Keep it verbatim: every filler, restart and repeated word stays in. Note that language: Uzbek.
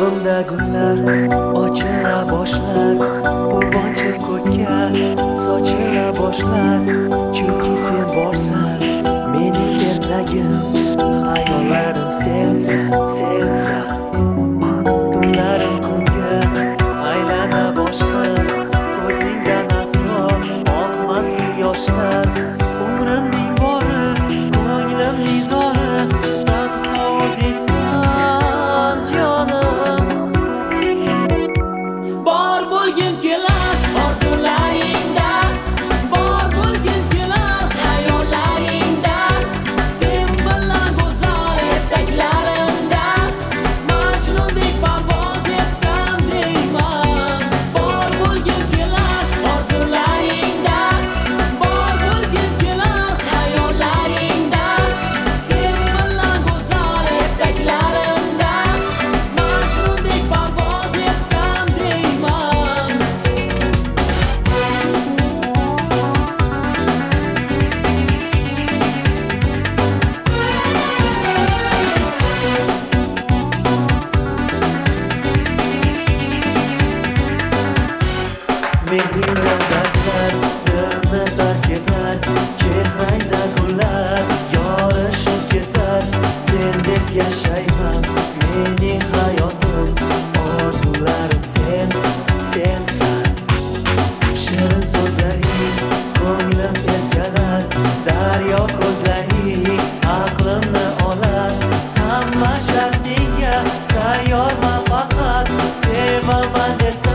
Qalbimda gullar ochila boshlar, quvonchi ko'kka sochila boshlar. Chunki sen borsan, mening ertagim, xayollarim sensan. Tunlarim kunga aylana boshlar, ko'zingdan aslo oqmasin yoshlar. Umrimning bori, ko'nglimning zori, tanho o'zingsan jonim. Bor bo'lgim kelar orzularingda, bor bo'lgim kelar xayollaringda. Sen bilan go'zal etaklarimda Majnundek parvoz etsam deyman. Bor bo'lgim kelar orzularingda, bor bo'lgim kelar xayollaringda. Sen bilan go'zal etaklarimda Majnundek parvoz etsam deyman. Mehringdan dardlar dilni tark etar, chehrangda gullar yorishib ketar. Sendek yashayman, mening hayotim, orzularim sensan, sensan. Shirin so'zlaring ko'nglim erkalar, daryo ko'zlaring aqlimni olar. Hamma shartingga tayyorman, faqat sevaman desam